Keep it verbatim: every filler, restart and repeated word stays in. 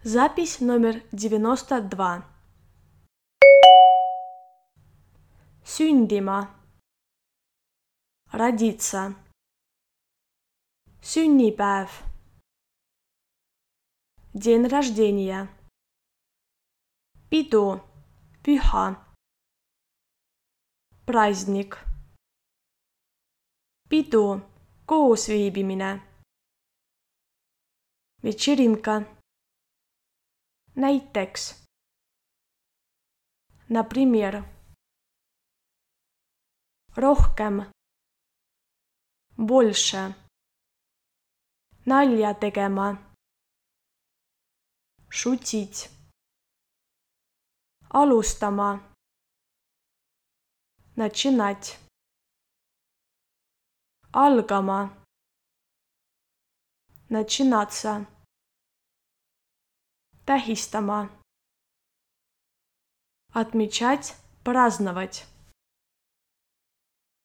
Запись номер девяносто два. Sündima. Родиться. Sünnipäev. День рождения. Pidu. Püha. Праздник. Pidu. Koosviibimine. Вечеринка. Näiteks. Например. Rohkem. Больше. Nalja tegema. Šutить. Alustama. Начинать. Algama. Начинаться. Tähistama. Отмечать, праздновать.